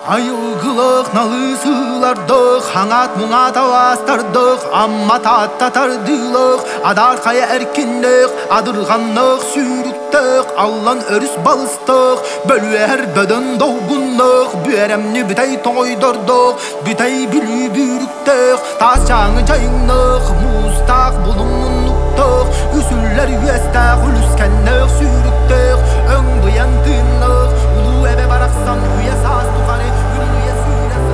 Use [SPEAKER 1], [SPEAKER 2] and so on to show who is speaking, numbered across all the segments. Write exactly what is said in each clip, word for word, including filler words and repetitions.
[SPEAKER 1] Айылгылық налысылардық, хаңат мұңа таластардық, амма таттатардылық, адарқая әркендік, адырғанлық сүйріктік, аллан өріс балыстық, бөлуер бөдін доғынлық, бүйәрәмні бүтәй тойдырдық, бүтәй білі бүріктік, тас жаңы жайынлық, мұстақ бұлыңынлықтық, үсіллер үйестақ, үліскәнлік сүйріктік, өң бұян тынлық, ұлу әбе барақсан үйе сас тұқары, үмүйе сүйресі.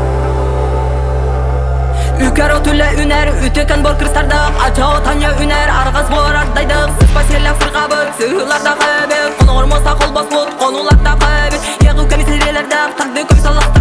[SPEAKER 2] Үкер отүлі үнер, үтікен бор кірстардық, ачау тanya үнер, арғыз бор ардайдық, сыспасерлік сырғабык, сығыларда қөбік, қонығыр моса қол бас бұд, қонуларда қөбік, еғу көмесерелердік, тарды көмсалақ